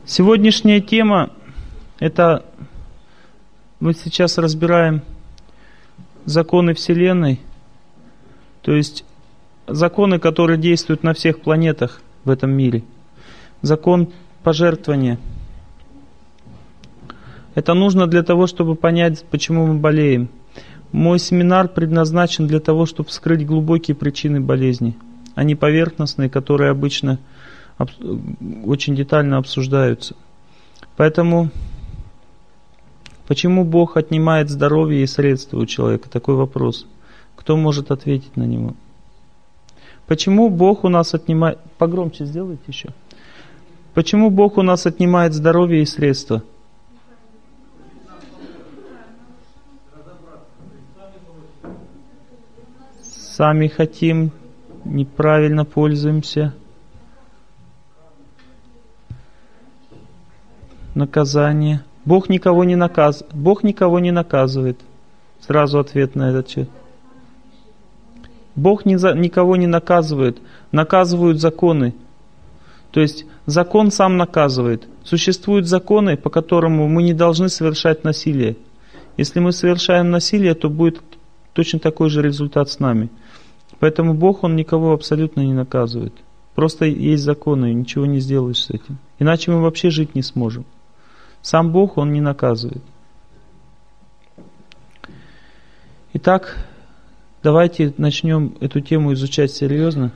Сегодняшняя тема – это мы сейчас разбираем законы Вселенной, то есть законы, которые действуют на всех планетах в этом мире. Закон пожертвования. Это нужно для того, чтобы понять, почему мы болеем. Мой семинар предназначен для того, чтобы вскрыть глубокие причины болезни, а не поверхностные, которые обычно очень детально обсуждаются. Поэтому, почему Бог отнимает здоровье и средства у человека? Такой вопрос. Кто может ответить на него? Почему Бог у нас отнимает... Погромче сделайте еще. Почему Бог у нас отнимает здоровье и средства? Сами хотим, неправильно пользуемся. Наказание. Бог никого не наказывает. Бог никого не наказывает. Сразу ответ на этот ответ. Бог никого не наказывает. Наказывают законы. То есть закон сам наказывает. Существуют законы, по которым мы не должны совершать насилие. Если мы совершаем насилие, то будет точно такой же результат с нами. Поэтому Бог, Он никого абсолютно не наказывает. Просто есть законы, и ничего не сделаешь с этим. Иначе мы вообще жить не сможем. Сам Бог, Он не наказывает. Итак, давайте начнем эту тему изучать серьезно.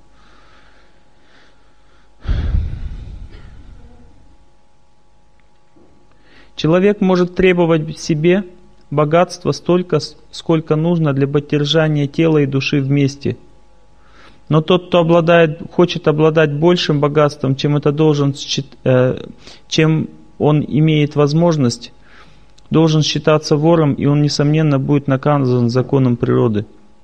Человек может требовать себе богатства столько, сколько нужно для поддержания тела и души вместе. Но тот, кто хочет обладать большим богатством, чем он имеет возможность, должен считаться вором, и он, несомненно, будет наказан законом природы.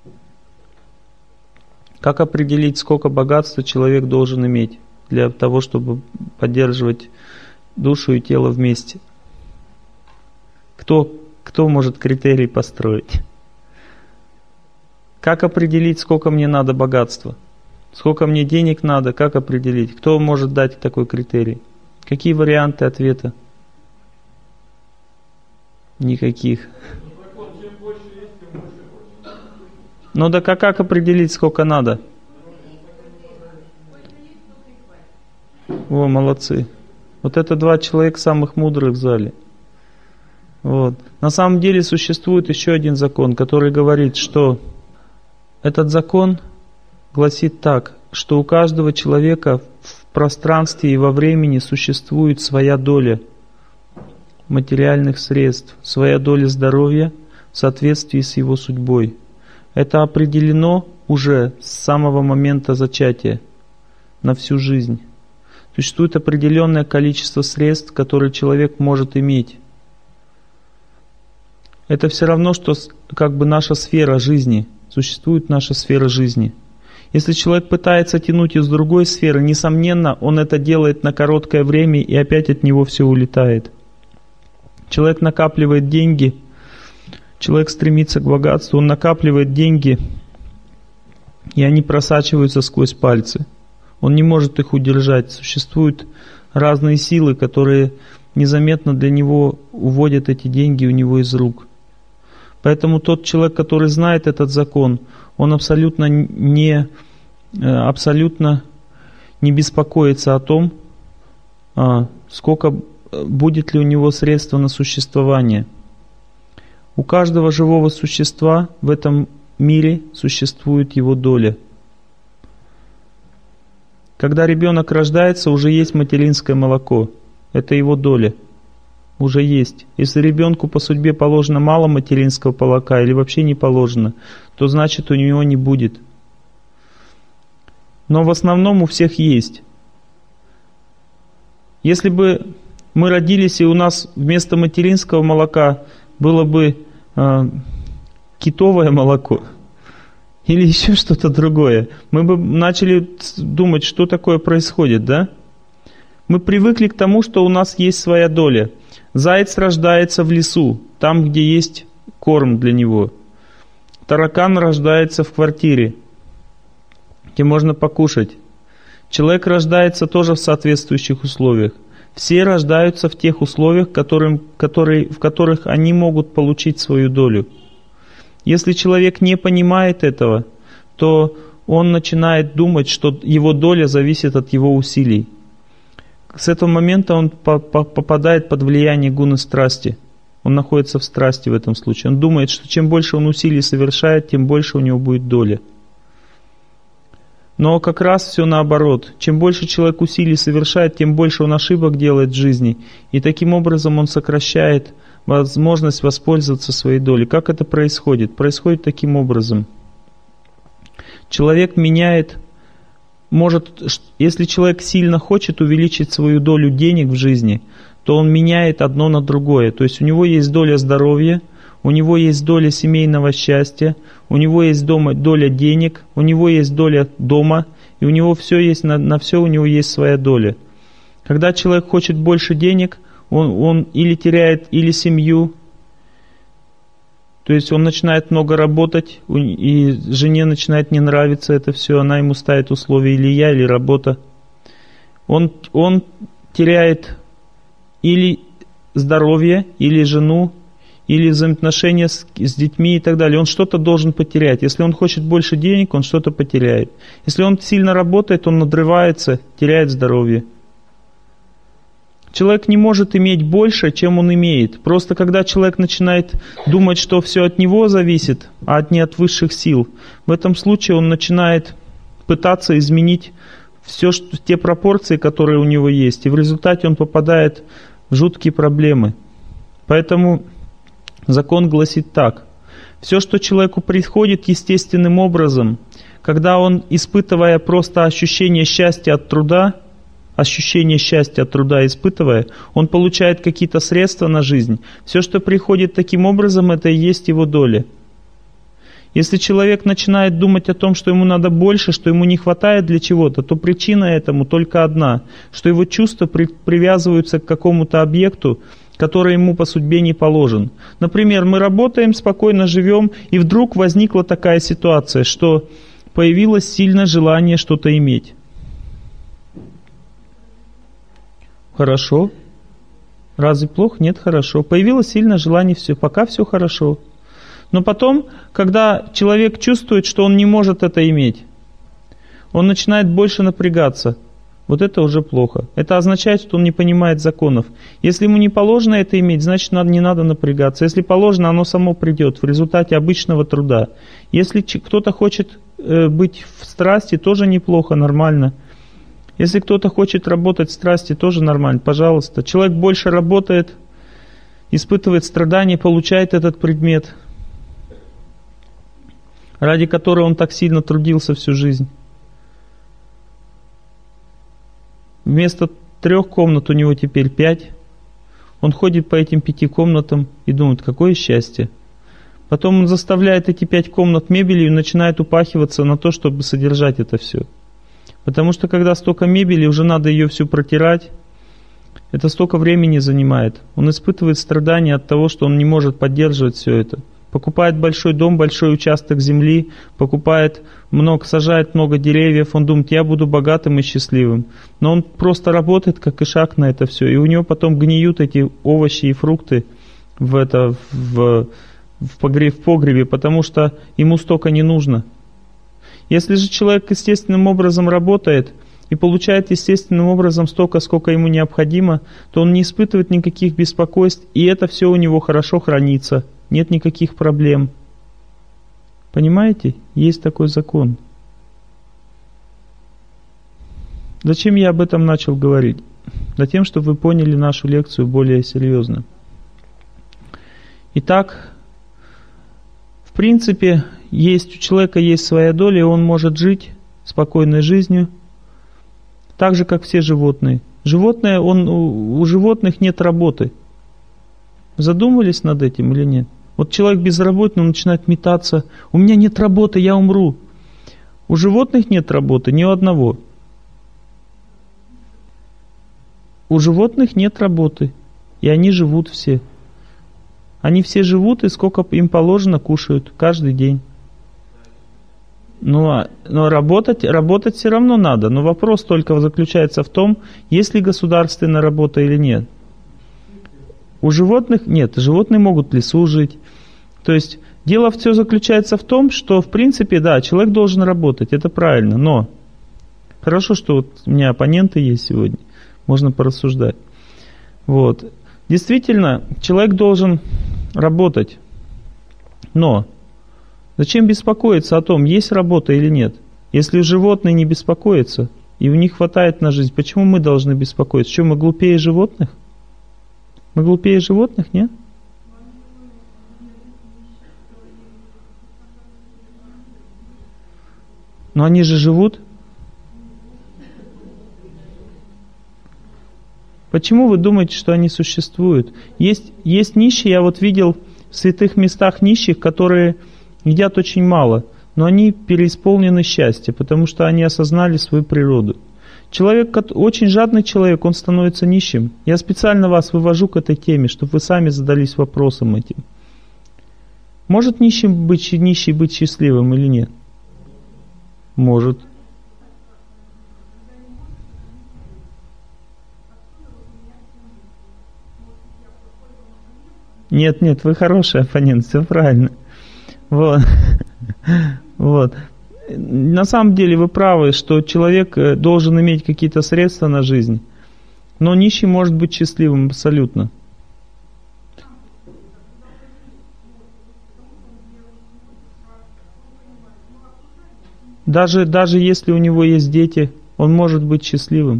Как определить, сколько богатства человек должен иметь для того, чтобы поддерживать душу и тело вместе? Кто может критерий построить? Как определить, сколько мне надо богатства? Сколько мне денег надо? Как определить? Кто может дать такой критерий? Какие варианты ответа? Никаких. Ну да как определить, сколько надо? О, молодцы. Вот это 2 человека самых мудрых в зале. Вот. На самом деле существует еще один закон, который говорит, что этот закон гласит так, что у каждого человека в пространстве и во времени существует своя доля материальных средств, своя доля здоровья в соответствии с его судьбой. Это определено уже с самого момента зачатия на всю жизнь. Существует определенное количество средств, которые человек может иметь. Это все равно, что как бы наша сфера жизни. Существует наша сфера жизни. Если человек пытается тянуть из другой сферы, несомненно, он это делает на короткое время, и опять от него все улетает. Человек накапливает деньги, человек стремится к богатству, он накапливает деньги, и они просачиваются сквозь пальцы. Он не может их удержать. Существуют разные силы, которые незаметно для него уводят эти деньги у него из рук. Поэтому тот человек, который знает этот закон, он абсолютно не беспокоится о том, сколько будет ли у него средства на существование. У каждого живого существа в этом мире существует его доля. Когда ребенок рождается, уже есть материнское молоко. Это его доля. Уже есть. Если ребенку по судьбе положено мало материнского молока или вообще не положено, то значит у него не будет. Но в основном у всех есть. Если бы мы родились и у нас вместо материнского молока было бы китовое молоко или еще что-то другое, мы бы начали думать, что такое происходит, да? Мы привыкли к тому, что у нас есть своя доля. Заяц рождается в лесу, там, где есть корм для него. Таракан рождается в квартире, где можно покушать. Человек рождается тоже в соответствующих условиях. Все рождаются в тех условиях, в которых они могут получить свою долю. Если человек не понимает этого, то он начинает думать, что его доля зависит от его усилий. С этого момента он попадает под влияние гуны страсти. Он находится в страсти в этом случае. Он думает, что чем больше он усилий совершает, тем больше у него будет доля. Но как раз все наоборот. Чем больше человек усилий совершает, тем больше он ошибок делает в жизни. И таким образом он сокращает возможность воспользоваться своей долей. Как это происходит? Происходит таким образом. Человек меняет, если человек сильно хочет увеличить свою долю денег в жизни, то он меняет одно на другое. То есть у него есть доля здоровья, у него есть доля семейного счастья, у него есть доля денег, у него есть доля дома, и у него все есть, на все у него есть своя доля. Когда человек хочет больше денег, он или теряет или семью, то есть он начинает много работать, и жене начинает не нравиться это все, она ему ставит условия или я, или работа. Он теряет или здоровье, или жену, или взаимоотношения с детьми и так далее. Он что-то должен потерять. Если он хочет больше денег, он что-то потеряет. Если он сильно работает, он надрывается, теряет здоровье. Человек не может иметь больше, чем он имеет. Просто когда человек начинает думать, что все от него зависит, а не от высших сил, в этом случае он начинает пытаться изменить те пропорции, которые у него есть. И в результате он попадает в жуткие проблемы. Поэтому закон гласит так. Все, что человеку приходит естественным образом, когда он, испытывая просто ощущение счастья от труда испытывая, он получает какие-то средства на жизнь. Все, что приходит таким образом, это и есть его доля. Если человек начинает думать о том, что ему надо больше, что ему не хватает для чего-то, то причина этому только одна, что его чувства привязываются к какому-то объекту, который ему по судьбе не положен. Например, мы работаем, спокойно живем, и вдруг возникла такая ситуация, что появилось сильное желание что-то иметь. Хорошо. Разве плохо? Нет, хорошо. Появилось сильное желание, пока все хорошо. Но потом, когда человек чувствует, что он не может это иметь, он начинает больше напрягаться. Вот это уже плохо. Это означает, что он не понимает законов. Если ему не положено это иметь, значит не надо напрягаться. Если положено, оно само придет в результате обычного труда. Если кто-то хочет быть в страсти, тоже неплохо, нормально. Если кто-то хочет работать в страсти, тоже нормально, пожалуйста. Человек больше работает, испытывает страдания, получает этот предмет, ради которого он так сильно трудился всю жизнь. Вместо 3 комнат у него теперь 5. Он ходит по этим 5 комнатам и думает, какое счастье. Потом он заставляет эти 5 комнат мебелью и начинает упахиваться на то, чтобы содержать это все. Потому что когда столько мебели, уже надо ее всю протирать, это столько времени занимает. Он испытывает страдания от того, что он не может поддерживать все это. Покупает большой дом, большой участок земли, сажает много деревьев, он думает, я буду богатым и счастливым. Но он просто работает, как ишак на это все. И у него потом гниют эти овощи и фрукты в погребе, потому что ему столько не нужно. Если же человек естественным образом работает и получает естественным образом столько, сколько ему необходимо, то он не испытывает никаких беспокойств, и это все у него хорошо хранится, нет никаких проблем. Понимаете? Есть такой закон. Зачем я об этом начал говорить? Затем, чтобы вы поняли нашу лекцию более серьезно. Итак, в принципе, у человека есть своя доля, и он может жить спокойной жизнью, так же, как все животные. У животных нет работы. Задумывались над этим или нет? Вот человек безработный, он начинает метаться. У меня нет работы, я умру. У животных нет работы, ни у одного. У животных нет работы, и они живут все. Они все живут, и сколько им положено, кушают каждый день. Но работать все равно надо. Но вопрос только заключается в том, есть ли государственная работа или нет. У животных нет, животные могут в лесу жить. То есть дело все заключается в том, что в принципе, да, человек должен работать, это правильно, но хорошо, что вот у меня оппоненты есть сегодня, можно порассуждать. Вот. Действительно, человек должен работать, но зачем беспокоиться о том, есть работа или нет? Если животные не беспокоятся, и у них хватает на жизнь, почему мы должны беспокоиться? Что, мы глупее животных? Мы глупее животных, нет? Но они же живут. Почему вы думаете, что они существуют? Есть нищие, я вот видел в святых местах нищих, которые едят очень мало, но они переисполнены счастья, потому что они осознали свою природу. Человек, очень жадный человек, он становится нищим. Я специально вас вывожу к этой теме, чтобы вы сами задались вопросом этим. Может нищий быть счастливым или нет? Может. Нет, вы хороший оппонент, все правильно. Вот. Вот. На самом деле вы правы, что человек должен иметь какие-то средства на жизнь, но нищий может быть счастливым абсолютно. Даже если у него есть дети, он может быть счастливым.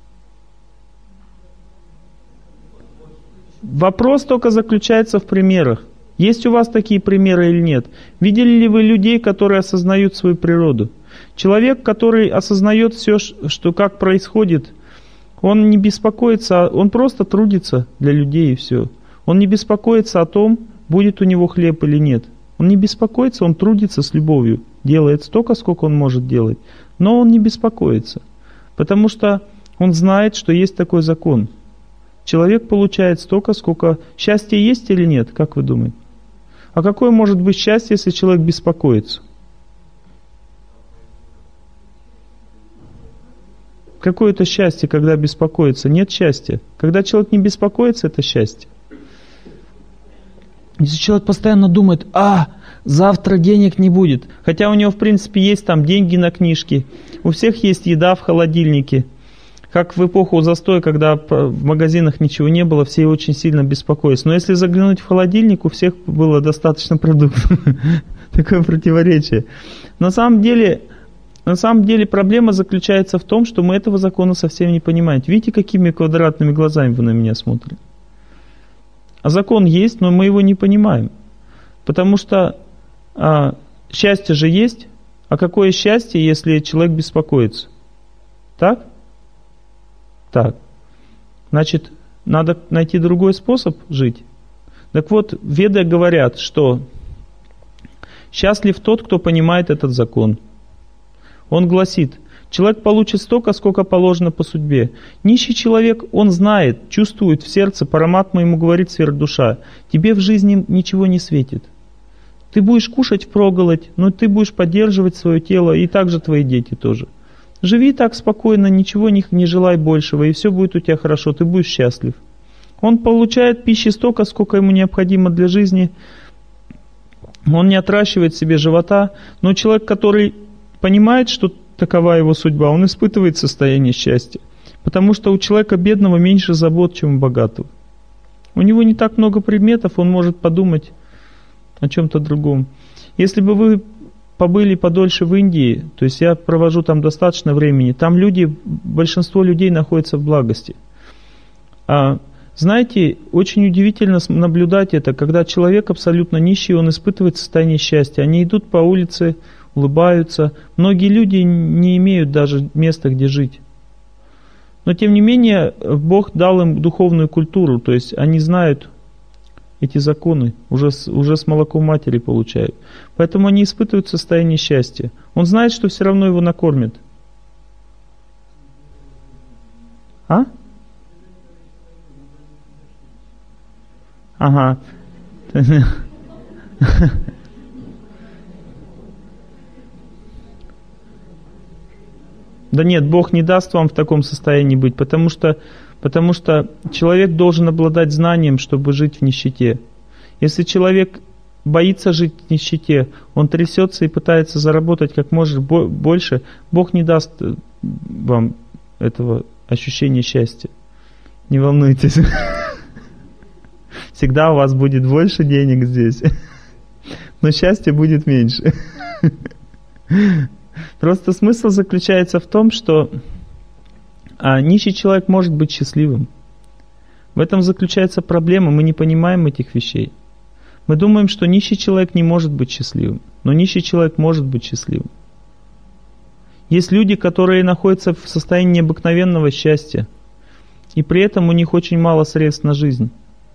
Вопрос только заключается в примерах. Есть у вас такие примеры или нет? Видели ли вы людей, которые осознают свою природу? Человек, который осознает все, что как происходит, он не беспокоится, он просто трудится для людей и все. Он не беспокоится о том, будет у него хлеб или нет. Он не беспокоится, он трудится с любовью, делает столько, сколько он может делать. Но он не беспокоится, потому что он знает, что есть такой закон. Человек получает столько, сколько... Счастье есть или нет, как вы думаете? А какое может быть счастье, если человек беспокоится? Какое это счастье, когда беспокоится? Нет счастья. Когда человек не беспокоится, это счастье. Если человек постоянно думает, завтра денег не будет, хотя у него в принципе есть там деньги на книжки, у всех есть еда в холодильнике. Как в эпоху застоя, когда в магазинах ничего не было, все очень сильно беспокоились. Но если заглянуть в холодильник, у всех было достаточно продуктов. Такое противоречие. На самом деле проблема заключается в том, что мы этого закона совсем не понимаем. Видите, какими квадратными глазами вы на меня смотрите? А закон есть, но мы его не понимаем. Потому что счастье же есть. А какое счастье, если человек беспокоится? Так? Так, значит, надо найти другой способ жить. Так вот, веды говорят, что счастлив тот, кто понимает этот закон. Он гласит, человек получит столько, сколько положено по судьбе. Нищий человек, он знает, чувствует в сердце, параматма ему говорит сверхдуша, тебе в жизни ничего не светит. Ты будешь кушать впроголодь, но ты будешь поддерживать свое тело, и также твои дети тоже. Живи так спокойно, ничего не желай большего, и все будет у тебя хорошо, ты будешь счастлив. Он получает пищи столько, сколько ему необходимо для жизни. Он не отращивает себе живота. Но человек, который понимает, что такова его судьба, он испытывает состояние счастья. Потому что у человека бедного меньше забот, чем у богатого. У него не так много предметов, он может подумать о чем-то другом. Если бы вы побыли подольше в Индии, то есть я провожу там достаточно времени, там большинство людей находится в благости. Знаете, очень удивительно наблюдать это, когда человек абсолютно нищий, он испытывает состояние счастья. Они идут по улице, улыбаются. Многие люди не имеют даже места, где жить. Но тем не менее, Бог дал им духовную культуру, то есть они знают эти законы, уже с молоком матери получают. Поэтому они испытывают состояние счастья. Он знает, что все равно его накормят. Ага. Да нет, Бог не даст вам в таком состоянии быть, потому что человек должен обладать знанием, чтобы жить в нищете. Если человек боится жить в нищете, он трясется и пытается заработать как может больше, Бог не даст вам этого ощущения счастья. Не волнуйтесь. Всегда у вас будет больше денег здесь, но счастья будет меньше. Просто смысл заключается в том, что нищий человек может быть счастливым. В этом заключается проблема, мы не понимаем этих вещей. Мы думаем, что нищий человек не может быть счастливым, но нищий человек может быть счастливым. Есть люди, которые находятся в состоянии необыкновенного счастья, и при этом у них очень мало средств на жизнь.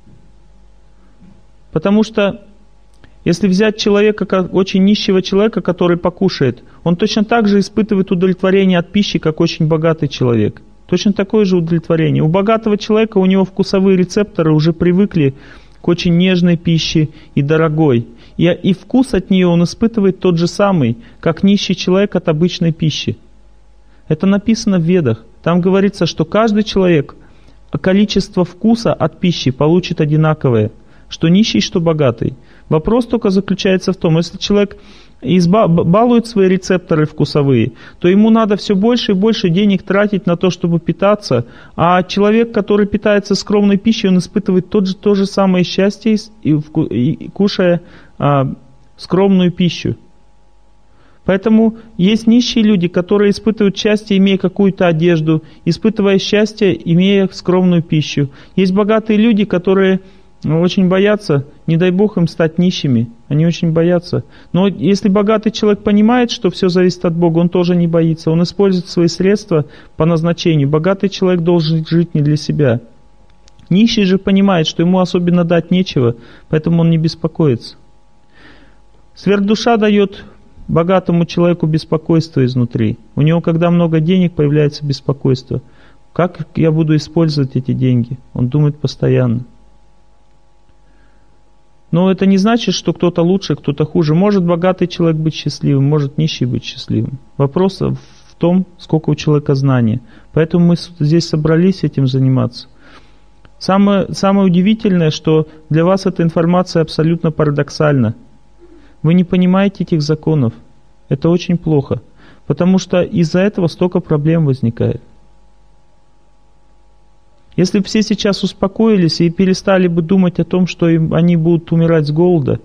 Потому что если взять человека, очень нищего человека, который покушает, он точно так же испытывает удовлетворение от пищи, как очень богатый человек. Точно такое же удовлетворение. У богатого человека, у него вкусовые рецепторы уже привыкли к очень нежной пище и дорогой. И вкус от нее он испытывает тот же самый, как нищий человек от обычной пищи. Это написано в Ведах. Там говорится, что каждый человек количество вкуса от пищи получит одинаковое, что нищий, что богатый. Вопрос только заключается в том, если человек балует свои рецепторы вкусовые, то ему надо все больше и больше денег тратить на то, чтобы питаться, а человек, который питается скромной пищей, он испытывает то же самое счастье, кушая скромную пищу. Поэтому есть нищие люди, которые испытывают счастье, имея какую-то одежду, испытывая счастье, имея скромную пищу. Есть богатые люди, которые очень боятся, не дай Бог им стать нищими, они очень боятся. Но если богатый человек понимает, что все зависит от Бога, он тоже не боится, он использует свои средства по назначению. Богатый человек должен жить не для себя. Нищий же понимает, что ему особенно дать нечего, поэтому он не беспокоится. Сверхдуша дает богатому человеку беспокойство изнутри. У него, когда много денег, появляется беспокойство. Как я буду использовать эти деньги? Он думает постоянно. Но это не значит, что кто-то лучше, кто-то хуже. Может богатый человек быть счастливым, может нищий быть счастливым. Вопрос в том, сколько у человека знания. Поэтому мы здесь собрались этим заниматься. Самое удивительное, что для вас эта информация абсолютно парадоксальна. Вы не понимаете этих законов. Это очень плохо. Потому что из-за этого столько проблем возникает. Если бы все сейчас успокоились и перестали бы думать о том, что они будут умирать с голода,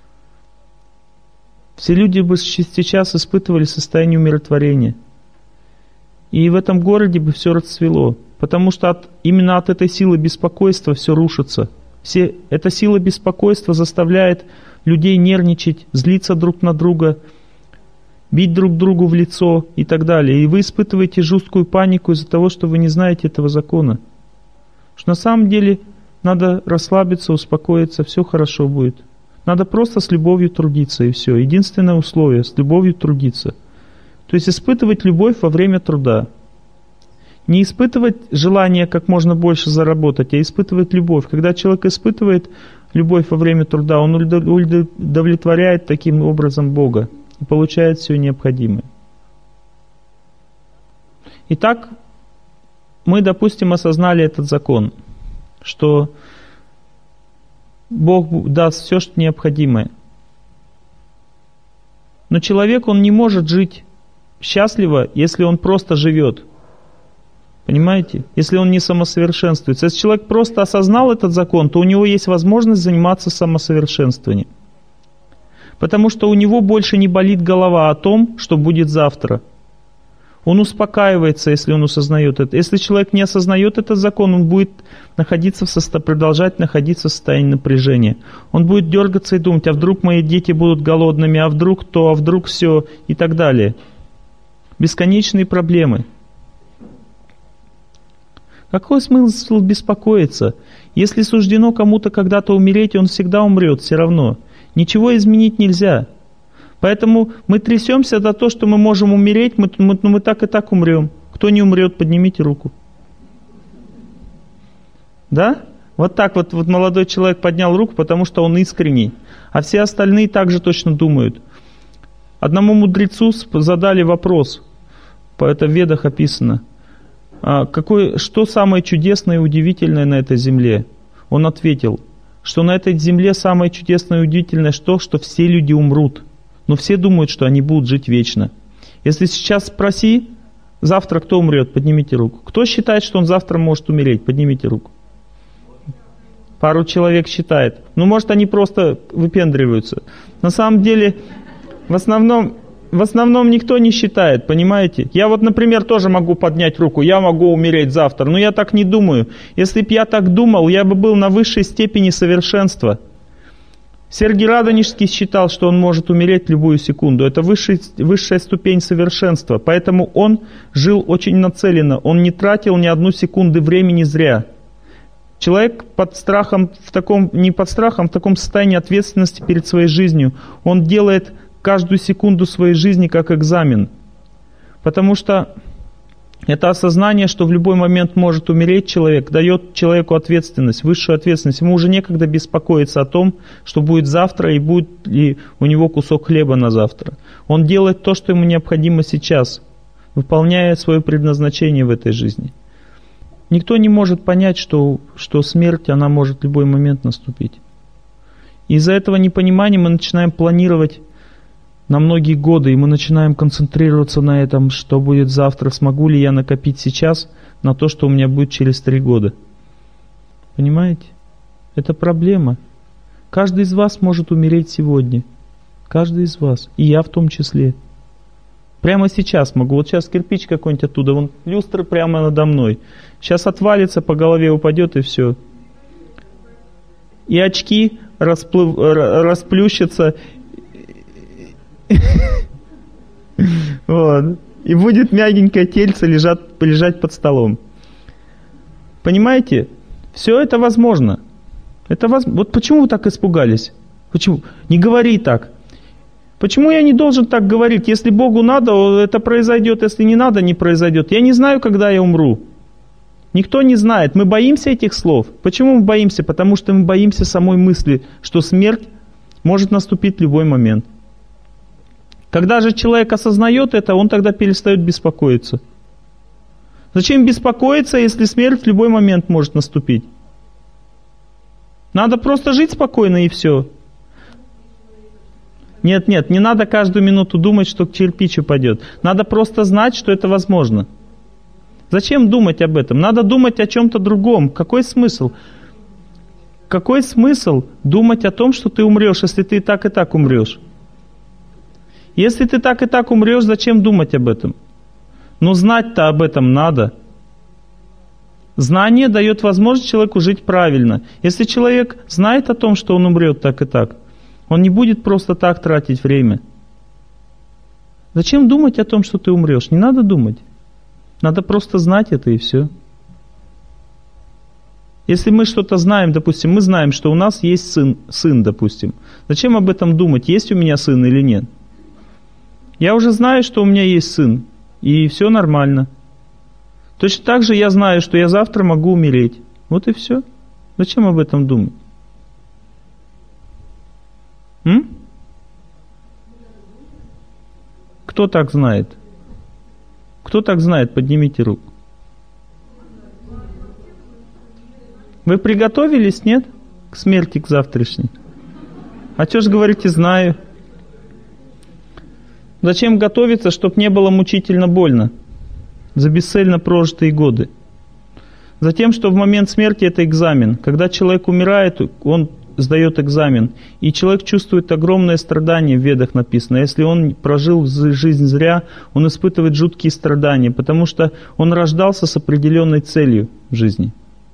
все люди бы сейчас испытывали состояние умиротворения. И в этом городе бы все расцвело. Потому что именно от этой силы беспокойства все рушится. Эта сила беспокойства заставляет людей нервничать, злиться друг на друга, бить друг другу в лицо и так далее. И вы испытываете жуткую панику из-за того, что вы не знаете этого закона. Что на самом деле надо расслабиться, успокоиться, все хорошо будет. Надо просто с любовью трудиться и все. Единственное условие – с любовью трудиться. То есть испытывать любовь во время труда. Не испытывать желание как можно больше заработать, а испытывать любовь. Когда человек испытывает любовь во время труда, он удовлетворяет таким образом Бога и получает все необходимое. Итак, мы, допустим, осознали этот закон, что Бог даст все, что необходимое. Но человек, он не может жить счастливо, если он просто живет. Понимаете? Если он не самосовершенствуется. Если человек просто осознал этот закон, то у него есть возможность заниматься самосовершенствованием. Потому что у него больше не болит голова о том, что будет завтра. Он успокаивается, если он осознает это. Если человек не осознает этот закон, он будет продолжать находиться в состоянии напряжения. Он будет дергаться и думать, а вдруг мои дети будут голодными, а вдруг то, а вдруг все и так далее. Бесконечные проблемы. Какой смысл беспокоиться? Если суждено кому-то когда-то умереть, он всегда умрет все равно. Ничего изменить нельзя. Поэтому мы трясемся за то, что мы можем умереть, мы так и так умрем. Кто не умрет, поднимите руку. Да? Вот так вот молодой человек поднял руку, потому что он искренний. А все остальные также точно думают. Одному мудрецу задали вопрос. Это в Ведах описано. Что самое чудесное и удивительное на этой земле? Он ответил, что на этой земле самое чудесное и удивительное то, что все люди умрут. Но все думают, что они будут жить вечно. Если сейчас спроси, завтра кто умрет? Поднимите руку. Кто считает, что он завтра может умереть? Поднимите руку. Пару человек считает. Ну, может, они просто выпендриваются. На самом деле, в основном никто не считает, понимаете? Я вот, например, тоже могу поднять руку, я могу умереть завтра, но я так не думаю. Если бы я так думал, я бы был на высшей степени совершенства. Сергий Радонежский считал, что он может умереть в любую секунду. Это высшая ступень совершенства. Поэтому он жил очень нацеленно. Он не тратил ни одну секунду времени зря. Человек под страхом, в таком состоянии ответственности перед своей жизнью. Он делает каждую секунду своей жизни как экзамен. Потому что это осознание, что в любой момент может умереть человек, дает человеку ответственность, высшую ответственность. Ему уже некогда беспокоиться о том, что будет завтра и будет ли у него кусок хлеба на завтра. Он делает то, что ему необходимо сейчас, выполняя свое предназначение в этой жизни. Никто не может понять, что смерть, она может в любой момент наступить. Из-за этого непонимания мы начинаем планировать на многие годы, и мы начинаем концентрироваться на этом, что будет завтра, смогу ли я накопить сейчас на то, что у меня будет через 3 года. Понимаете? Это проблема. Каждый из вас может умереть сегодня. Каждый из вас. И я в том числе. Прямо сейчас могу. Вот сейчас кирпич какой-нибудь оттуда, вон люстра прямо надо мной. Сейчас отвалится, по голове упадет и все. И очки расплющатся. Вот. И будет мягенькое тельце лежать под столом. Понимаете? Все это возможно. Вот почему вы так испугались? Почему? Не говори так. Почему я не должен так говорить? Если Богу надо, это произойдет. Если не надо, не произойдет. Я не знаю, когда я умру. Никто не знает. Мы боимся этих слов. Почему мы боимся? Потому что мы боимся самой мысли, что смерть может наступить в любой момент. Когда же человек осознает это, он тогда перестает беспокоиться. Зачем беспокоиться, если смерть в любой момент может наступить? Надо просто жить спокойно и все. Нет, не надо каждую минуту думать, что кирпич упадет. Надо просто знать, что это возможно. Зачем думать об этом? Надо думать о чем-то другом. Какой смысл? Какой смысл думать о том, что ты умрешь, если ты и так умрешь? Если ты так и так умрешь, зачем думать об этом? Но знать-то об этом надо. Знание дает возможность человеку жить правильно. Если человек знает о том, что он умрет так и так, он не будет просто так тратить время. Зачем думать о том, что ты умрешь? Не надо думать. Надо просто знать это и все. Если мы что-то знаем, допустим, мы знаем, что у нас есть сын, допустим. Зачем об этом думать, есть у меня сын или нет? Я уже знаю, что у меня есть сын, и все нормально. Точно так же я знаю, что я завтра могу умереть. Вот и все. Зачем об этом думать? Кто так знает? Кто так знает? Поднимите руку. Вы приготовились, нет? К смерти, к завтрашней. А что ж говорите, знаю. Зачем готовиться, чтобы не было мучительно больно за бесцельно прожитые годы? Затем, что в момент смерти это экзамен. Когда человек умирает, он сдает экзамен. И человек чувствует огромное страдание, в Ведах написано. Если он прожил жизнь зря, он испытывает жуткие страдания, потому что он рождался с определенной целью в жизни.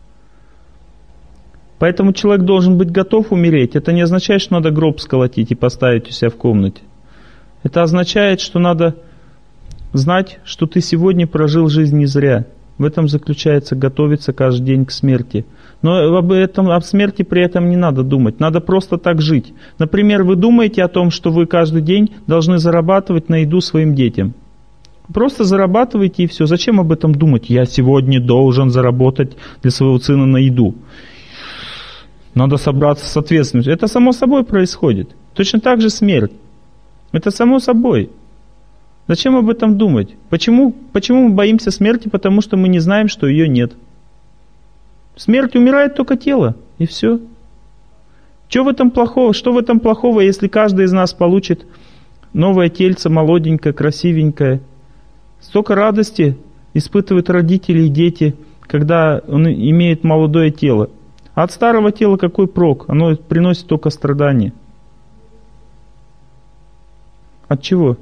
Поэтому человек должен быть готов умереть. Это не означает, что надо гроб сколотить и поставить у себя в комнате. Это означает, что надо знать, что ты сегодня прожил жизнь не зря. В этом заключается готовиться каждый день к смерти. Но об смерти при этом не надо думать. Надо просто так жить. Например, вы думаете о том, что вы каждый день должны зарабатывать на еду своим детям. Просто зарабатывайте и все. Зачем об этом думать? Я сегодня должен заработать для своего сына на еду. Надо собраться с ответственностью. Это само собой происходит. Точно так же смерть. Это само собой. Зачем об этом думать? Почему мы боимся смерти? Потому что мы не знаем, что ее нет. Смерть, умирает только тело, и все. Что в этом плохого, если каждый из нас получит новое тельце, молоденькое, красивенькое? Столько радости испытывают родители и дети, когда он имеет молодое тело. А от старого тела какой прок? Оно приносит только страдания. От чего?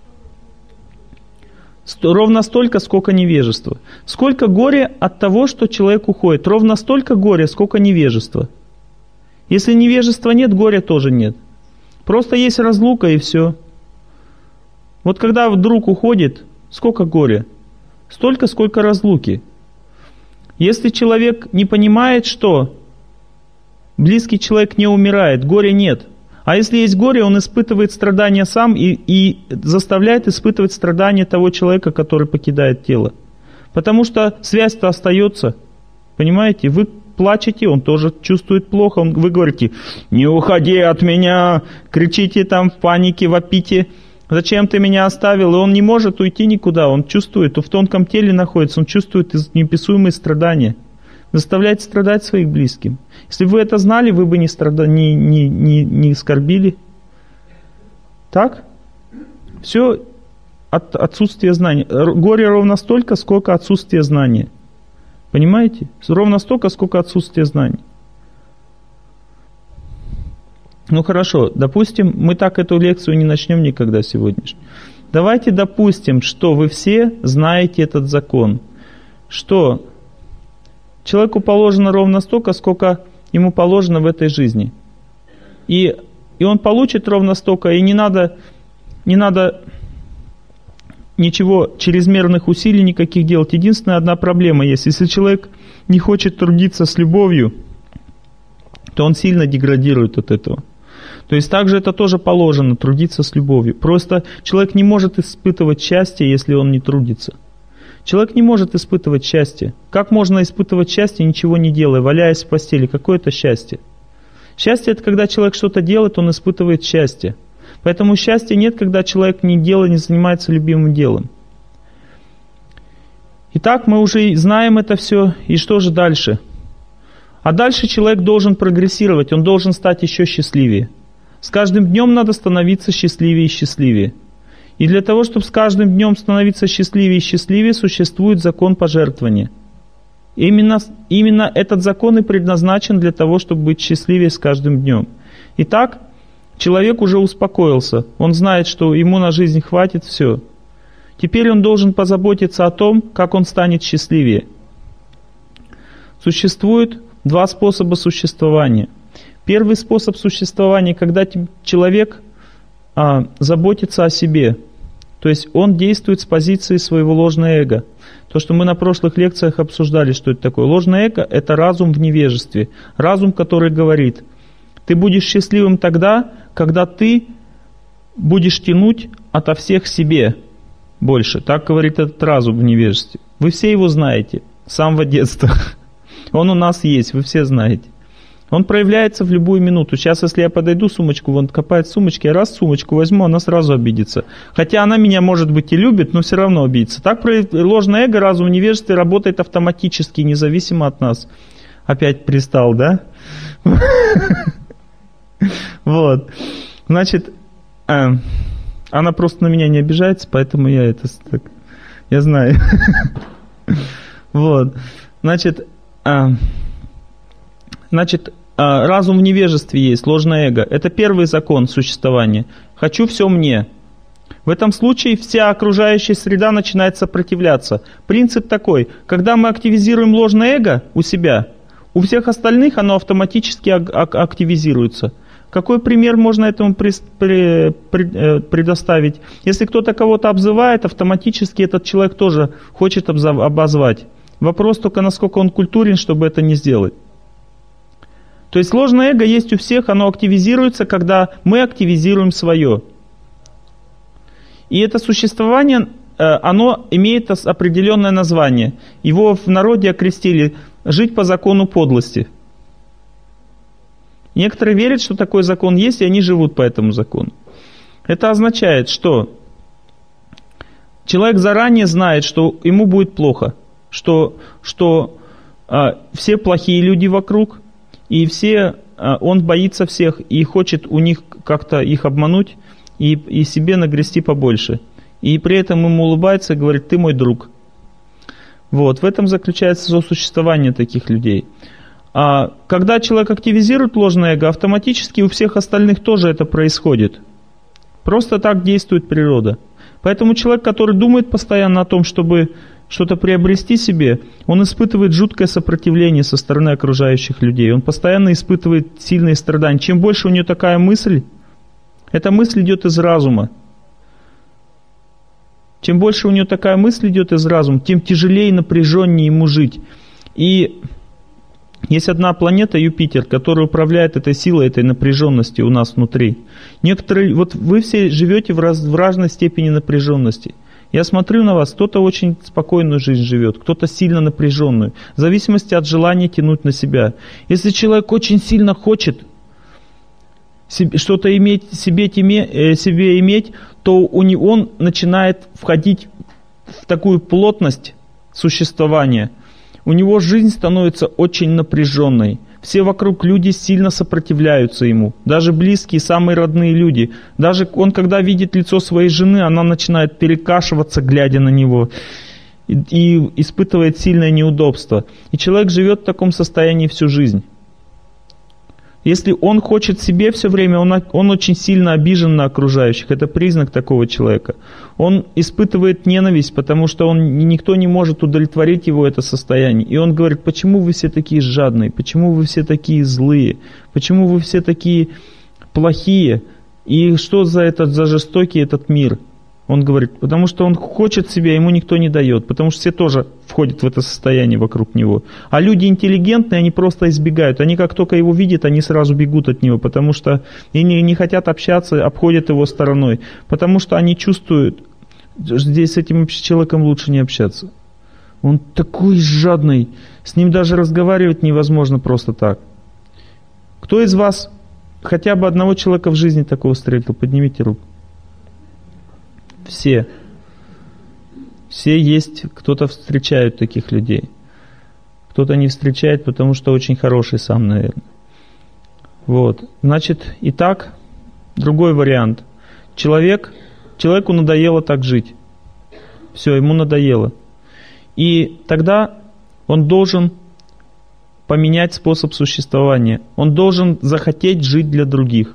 Ровно столько, сколько невежества. Сколько горя от того, что человек уходит. Ровно столько горя, сколько невежества. Если невежества нет, горя тоже нет. Просто есть разлука и все. Вот когда друг уходит, сколько горя? Столько, сколько разлуки. Если человек не понимает, что близкий человек не умирает, горя нет. А если есть горе, он испытывает страдания сам и заставляет испытывать страдания того человека, который покидает тело. Потому что связь-то остается. Понимаете? Вы плачете, он тоже чувствует плохо. Вы говорите: «Не уходи от меня!» Кричите там в панике, вопите: «Зачем ты меня оставил?» И он не может уйти никуда. Он чувствует, в тонком теле находится, он чувствует неописуемые страдания. Заставляет страдать своих близких. Если бы вы это знали, вы бы не скорбили. Так? Все от отсутствия знания. Горе ровно столько, сколько отсутствие знания. Понимаете? Ровно столько, сколько отсутствие знаний. Ну хорошо, допустим, мы так эту лекцию не начнем никогда сегодняшнюю. Давайте допустим, что вы все знаете этот закон. Что человеку положено ровно столько, сколько ему положено в этой жизни. И он получит ровно столько, и не надо ничего, чрезмерных усилий никаких делать. Единственная одна проблема есть. Если человек не хочет трудиться с любовью, то он сильно деградирует от этого. То есть также это тоже положено, трудиться с любовью. Просто человек не может испытывать счастье, если он не трудится. Человек не может испытывать счастье. Как можно испытывать счастье, ничего не делая, валяясь в постели? Какое это счастье? Счастье – это когда человек что-то делает, он испытывает счастье. Поэтому счастья нет, когда человек не делает, не занимается любимым делом. Итак, мы уже знаем это все. И что же дальше? А дальше человек должен прогрессировать, он должен стать еще счастливее. С каждым днем надо становиться счастливее и счастливее. И для того, чтобы с каждым днем становиться счастливее и счастливее, существует закон пожертвования. Именно этот закон и предназначен для того, чтобы быть счастливее с каждым днем. Итак, человек уже успокоился. Он знает, что ему на жизнь хватит, все. Теперь он должен позаботиться о том, как он станет счастливее. Существует два способа существования. Первый способ существования, когда человек заботится о себе. То есть он действует с позиции своего ложного эго. То, что мы на прошлых лекциях обсуждали, что это такое. Ложное эго – это разум в невежестве. Разум, который говорит: ты будешь счастливым тогда, когда ты будешь тянуть ото всех себе больше. Так говорит этот разум в невежестве. Вы все его знаете с самого детства. Он у нас есть, вы все знаете. Он проявляется в любую минуту. Сейчас, если я подойду, сумочку, вон копает в сумочке, я раз сумочку возьму, она сразу обидится. Хотя она меня, может быть, и любит, но все равно обидится. Так ложное эго, разум в невежестве работает автоматически, независимо от нас. Опять пристал, да? Вот. Значит, она просто на меня не обижается, поэтому я знаю. Вот. Значит, разум в невежестве есть, ложное эго. Это первый закон существования. Хочу все мне. В этом случае вся окружающая среда начинает сопротивляться. Принцип такой: когда мы активизируем ложное эго у себя, у всех остальных оно автоматически активизируется. Какой пример можно этому предоставить? Если кто-то кого-то обзывает, автоматически этот человек тоже хочет обозвать. Вопрос только, насколько он культурен, чтобы это не сделать. То есть ложное эго есть у всех, оно активизируется, когда мы активизируем свое. И это существование, оно имеет определенное название. Его в народе окрестили «жить по закону подлости». Некоторые верят, что такой закон есть, и они живут по этому закону. Это означает, что Человек заранее знает, что ему будет плохо, что все плохие люди вокруг, и он боится всех и хочет у них как-то их обмануть и себе нагрести побольше. И при этом ему улыбается и говорит: ты мой друг. Вот, в этом заключается сосуществование таких людей. А когда человек активизирует ложное эго, автоматически у всех остальных тоже это происходит. Просто так действует природа. Поэтому человек, который думает постоянно о том, чтобы что-то приобрести себе, он испытывает жуткое сопротивление со стороны окружающих людей. Он постоянно испытывает сильные страдания. Чем больше у него такая мысль, эта мысль идет из разума. Чем больше у него такая мысль идет из разума, тем тяжелее и напряженнее ему жить. И есть одна планета, Юпитер, которая управляет этой силой, этой напряженности у нас внутри. Вот вы все живете в разной степени напряженности. Я смотрю на вас, кто-то очень спокойную жизнь живет, кто-то сильно напряженную, в зависимости от желания тянуть на себя. Если человек очень сильно хочет что-то себе иметь, то он начинает входить в такую плотность существования. У него жизнь становится очень напряженной. Все вокруг люди сильно сопротивляются ему. Даже близкие, самые родные люди. Даже он, когда видит лицо своей жены, она начинает перекашиваться, глядя на него. И испытывает сильное неудобство. И человек живет в таком состоянии всю жизнь. Если он хочет себе все время, он очень сильно обижен на окружающих. Это признак такого человека. Он испытывает ненависть, потому что никто не может удовлетворить его это состояние. И он говорит: почему вы все такие жадные, почему вы все такие злые, почему вы все такие плохие, и что за жестокий этот мир? Он говорит: потому что он хочет себя, ему никто не дает, потому что все тоже входят в это состояние вокруг него. А люди интеллигентные, они просто избегают. Они как только его видят, они сразу бегут от него, потому что и не хотят общаться, обходят его стороной. Потому что они чувствуют, здесь с этим человеком лучше не общаться. Он такой жадный, с ним даже разговаривать невозможно просто так. Кто из вас хотя бы одного человека в жизни такого встретил? Поднимите руку. Все. Все есть, кто-то встречает таких людей. Кто-то не встречает, потому что очень хороший сам, наверное. Вот. Значит, итак, другой вариант. Человеку надоело так жить. Все, ему надоело. И тогда он должен поменять способ существования. Он должен захотеть жить для других.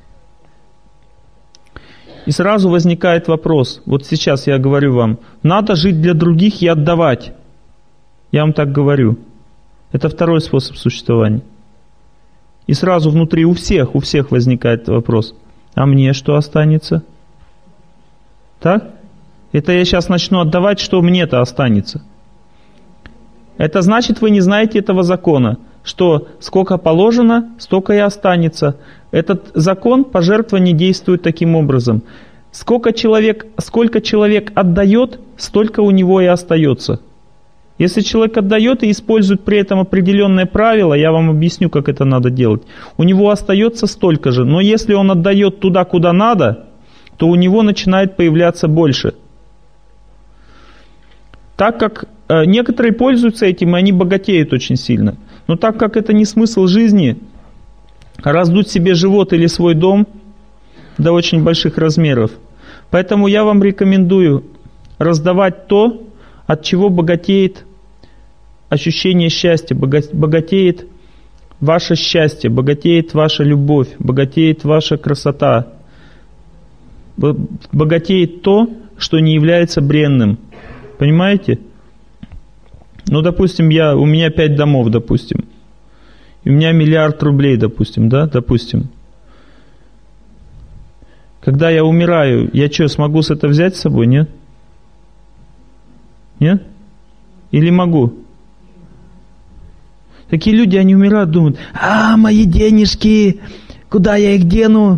И сразу возникает вопрос, вот сейчас я говорю вам, надо жить для других и отдавать. Я вам так говорю. Это второй способ существования. И сразу внутри у всех возникает вопрос, а мне что останется? Так? Это я сейчас начну отдавать, что мне-то останется. Это значит, вы не знаете этого закона, что сколько положено, столько и останется. Этот закон пожертвования действует таким образом. Сколько человек отдает, столько у него и остается. Если человек отдает и использует при этом определенное правило, я вам объясню, как это надо делать, у него остается столько же. Но если он отдает туда, куда надо, то у него начинает появляться больше. Так как некоторые пользуются этим, и они богатеют очень сильно. Но так как это не смысл жизни, раздуть себе живот или свой дом до очень больших размеров. Поэтому я вам рекомендую раздавать то, от чего богатеет ощущение счастья, богатеет ваше счастье, богатеет ваша любовь, богатеет ваша красота, богатеет то, что не является бренным. Понимаете? Ну, допустим, у меня 5 домов, допустим. И у меня 1 миллиард рублей, допустим, да? Допустим. Когда я умираю, я что, смогу с это взять с собой, нет? Нет? Или могу? Такие люди, они умирают, думают, мои денежки, куда я их дену?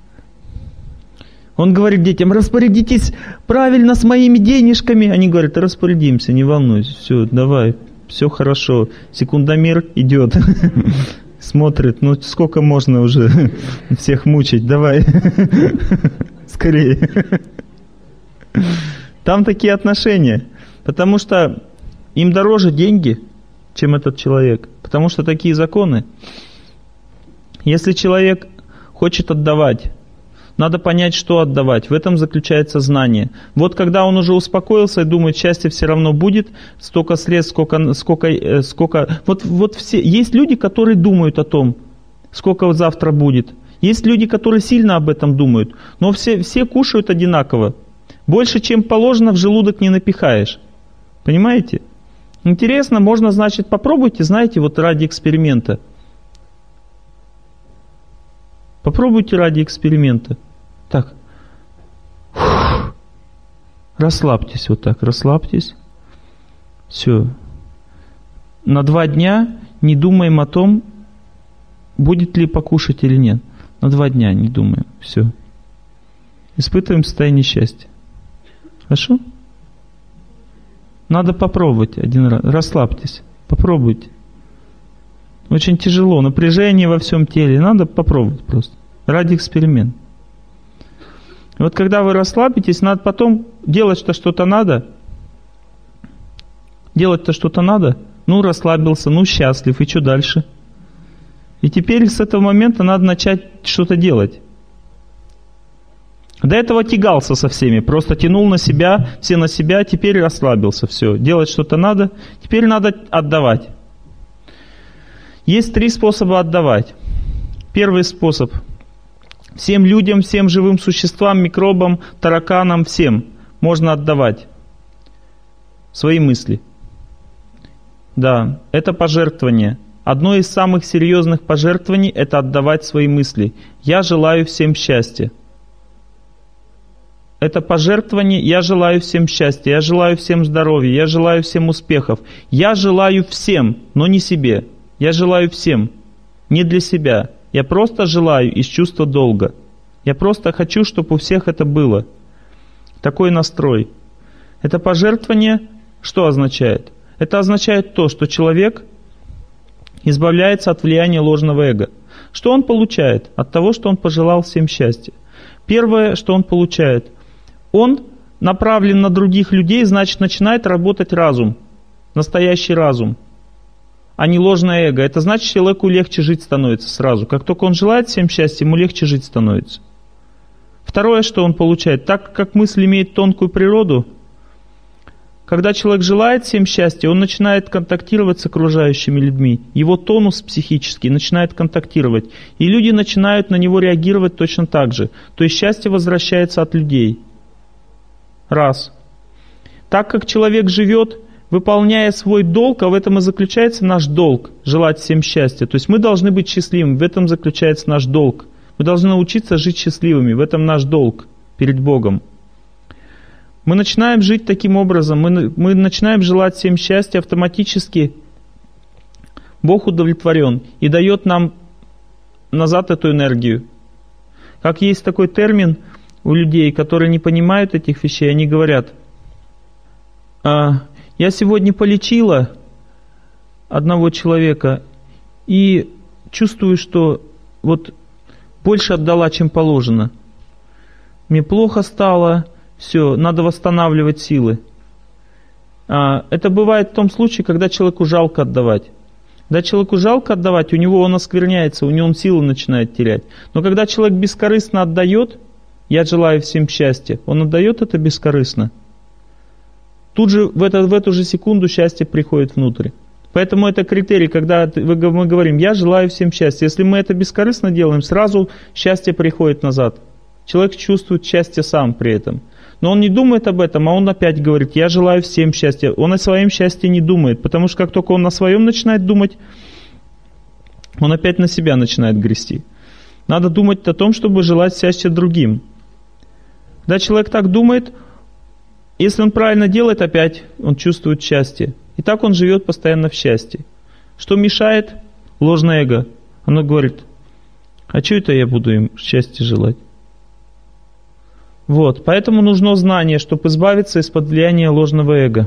Он говорит детям, распорядитесь правильно с моими денежками. Они говорят, распорядимся, не волнуйся, все, давай, все хорошо. Секундомер идет, смотрит, сколько можно уже всех мучить, давай, скорее. Там такие отношения. Потому что им дороже деньги, чем этот человек. Потому что такие законы. Если человек хочет отдавать, надо понять, что отдавать. В этом заключается знание. Вот когда он уже успокоился и думает, счастье все равно будет, столько средств, сколько. Вот все. Есть люди, которые думают о том, сколько завтра будет. Есть люди, которые сильно об этом думают. Но все кушают одинаково. Больше, чем положено, в желудок не напихаешь. Понимаете? Интересно, можно, значит, попробуйте, знаете, вот ради эксперимента. Попробуйте ради эксперимента. Так. Расслабьтесь вот так, расслабьтесь. Все. На 2 дня не думаем о том, будет ли покушать или нет. На 2 дня не думаем. Все. Испытываем состояние счастья. Хорошо? Надо попробовать один раз. Расслабьтесь. Попробуйте. Очень тяжело. Напряжение во всем теле. Надо попробовать просто. Ради эксперимента. И вот когда вы расслабитесь, надо потом делать-то что-то надо. Делать-то что-то надо. Ну, расслабился, ну, счастлив. И что дальше? И теперь с этого момента надо начать что-то делать. До этого тягался со всеми. Просто тянул на себя, все на себя. Теперь расслабился. Все. Делать что-то надо. Теперь надо отдавать. Есть 3 способа отдавать. Первый способ. Всем людям, всем живым существам, микробам, тараканам, всем можно отдавать свои мысли. Да, это пожертвование. Одно из самых серьезных пожертвований – это отдавать свои мысли. Я желаю всем счастья. Это пожертвование. Я желаю всем счастья, я желаю всем здоровья, я желаю всем успехов. Я желаю всем, но не себе. Я желаю всем, не для себя. Я просто желаю из чувства долга. Я просто хочу, чтобы у всех это было. Такой настрой. Это пожертвование что означает? Это означает то, что человек избавляется от влияния ложного эго. Что он получает от того, что он пожелал всем счастья? Первое, что он получает, он направлен на других людей, значит, начинает работать разум, настоящий разум, а не ложное эго. Это значит, человеку легче жить становится сразу. Как только он желает всем счастья, ему легче жить становится. Второе, что он получает, так как мысль имеет тонкую природу, когда человек желает всем счастья, он начинает контактировать с окружающими людьми. Его тонус психический начинает контактировать. И люди начинают на него реагировать точно так же. То есть счастье возвращается от людей. Раз. Так как человек живет, выполняя свой долг, а в этом и заключается наш долг, желать всем счастья. То есть мы должны быть счастливыми, в этом заключается наш долг. Мы должны научиться жить счастливыми, в этом наш долг перед Богом. Мы начинаем жить таким образом, мы начинаем желать всем счастья, автоматически Бог удовлетворен и дает нам назад эту энергию. Как есть такой термин у людей, которые не понимают этих вещей, они говорят: я сегодня полечила одного человека и чувствую, что вот больше отдала, чем положено. Мне плохо стало, все, надо восстанавливать силы. Это бывает в том случае, когда человеку жалко отдавать. Когда человеку жалко отдавать, у него он оскверняется, у него он силы начинает терять. Но когда человек бескорыстно отдает, я желаю всем счастья, он отдает это бескорыстно. Тут же в эту же секунду счастье приходит внутрь. Поэтому это критерий, когда мы говорим, я желаю всем счастья. Если мы это бескорыстно делаем, сразу счастье приходит назад. Человек чувствует счастье сам при этом. Но он не думает об этом, а он опять говорит, я желаю всем счастья. Он о своем счастье не думает, потому что как только он о своем начинает думать, он опять на себя начинает грести. Надо думать о том, чтобы желать счастья другим. Когда человек так думает, если он правильно делает, опять он чувствует счастье. И так он живет постоянно в счастье. Что мешает? Ложное эго. Оно говорит, а что это я буду им счастья желать? Вот, поэтому нужно знание, чтобы избавиться из-под влияния ложного эго.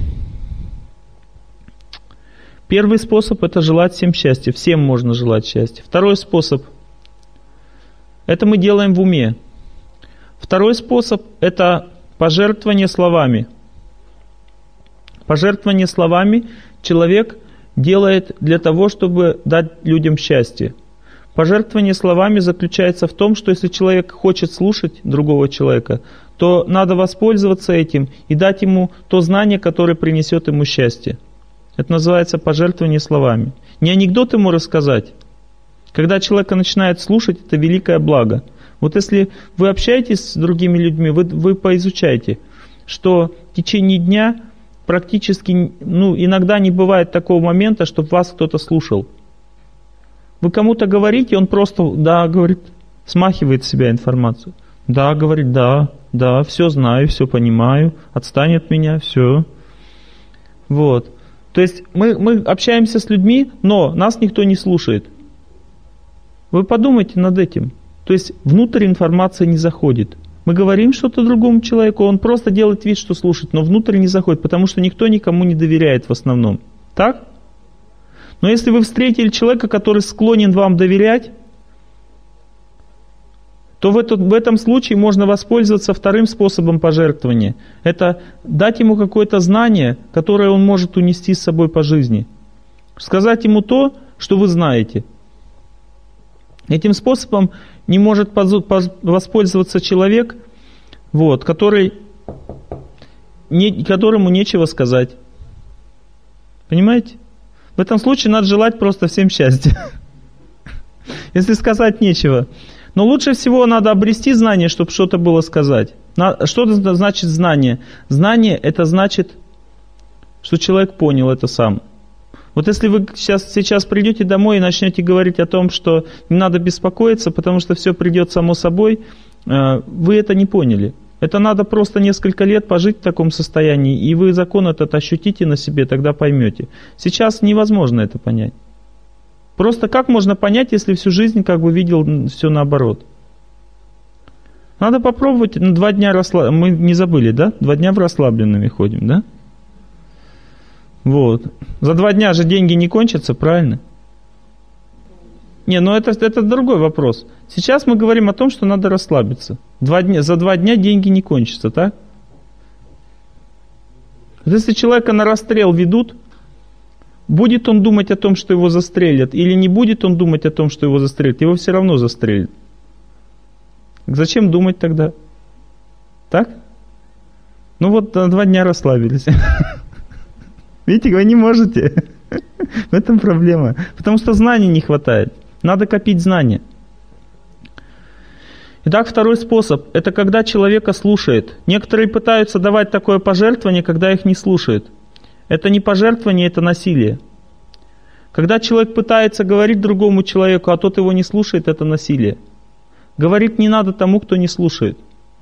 Первый способ – это желать всем счастья. Всем можно желать счастья. Второй способ – это мы делаем в уме. Второй способ – это пожертвование словами. Пожертвование словами человек делает для того, чтобы дать людям счастье. Пожертвование словами заключается в том, что если человек хочет слушать другого человека, то надо воспользоваться этим и дать ему то знание, которое принесет ему счастье. Это называется пожертвование словами. Не анекдот ему рассказать. Когда человека начинает слушать, это великое благо. Вот если вы общаетесь с другими людьми, вы поизучайте, что в течение дня практически, иногда не бывает такого момента, чтобы вас кто-то слушал. Вы кому-то говорите, он просто, да, говорит, смахивает с себя информацию. Да, говорит, да, все знаю, все понимаю, отстань от меня, все. Вот. То есть мы общаемся с людьми, но нас никто не слушает. Вы подумайте над этим. То есть внутрь информация не заходит. Мы говорим что-то другому человеку, он просто делает вид, что слушает, но внутрь не заходит, потому что никто никому не доверяет в основном. Так? Но если вы встретили человека, который склонен вам доверять, то в этом случае можно воспользоваться вторым способом пожертвования. Это дать ему какое-то знание, которое он может унести с собой по жизни. Сказать ему то, что вы знаете. Этим способом не может воспользоваться человек, которому нечего сказать. Понимаете? В этом случае надо желать просто всем счастья. Если сказать нечего. Но лучше всего надо обрести знание, чтобы что-то было сказать. Что это значит знание? Знание – это значит, что человек понял это сам. Вот если вы сейчас придете домой и начнете говорить о том, что не надо беспокоиться, потому что все придет само собой, вы это не поняли. Это надо просто несколько лет пожить в таком состоянии, и вы закон этот ощутите на себе, тогда поймете. Сейчас невозможно это понять. Просто как можно понять, если всю жизнь видел все наоборот? Надо попробовать на 2 дня расслабленными. Мы не забыли, да? 2 дня в расслабленными ходим, да? Вот. За 2 дня же деньги не кончатся, правильно? Это другой вопрос. Сейчас мы говорим о том, что надо расслабиться. За 2 дня деньги не кончатся, так? Если человека на расстрел ведут, будет он думать о том, что его застрелят, или не будет он думать о том, что его застрелят, его все равно застрелят. Зачем думать тогда? Так? На 2 дня расслабились. Видите, вы не можете. В этом проблема. Потому что знаний не хватает. Надо копить знания. Итак, второй способ – это когда человека слушает. Некоторые пытаются давать такое пожертвование, когда их не слушают. Это не пожертвование, это насилие. Когда человек пытается говорить другому человеку, а тот его не слушает, это насилие. Говорить не надо тому, кто не слушает.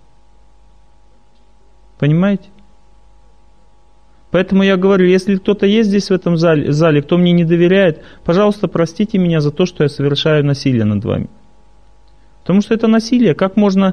Понимаете? Поэтому я говорю, если кто-то есть здесь в этом зале, кто мне не доверяет, пожалуйста, простите меня за то, что я совершаю насилие над вами. Потому что это насилие. Как можно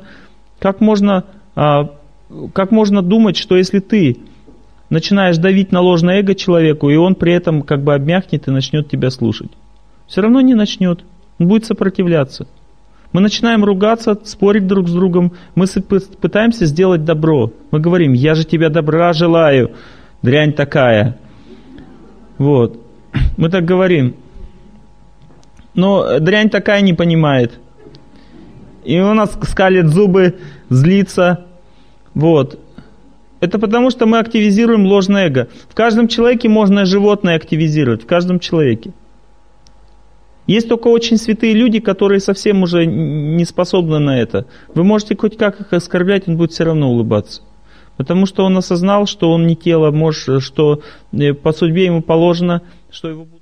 думать, что если ты начинаешь давить на ложное эго человеку, и он при этом обмякнет и начнет тебя слушать? Все равно не начнет. Он будет сопротивляться. Мы начинаем ругаться, спорить друг с другом. Мы пытаемся сделать добро. Мы говорим, я же тебе добра желаю. Дрянь такая. Вот. Мы так говорим. Но дрянь такая не понимает. И у нас скалит зубы, злится. Вот. Это потому, что мы активизируем ложное эго. В каждом человеке можно животное активизировать. В каждом человеке. Есть только очень святые люди, которые совсем уже не способны на это. Вы можете хоть как их оскорблять, он будет все равно улыбаться. Потому что он осознал, что он не тело, что по судьбе ему положено, что его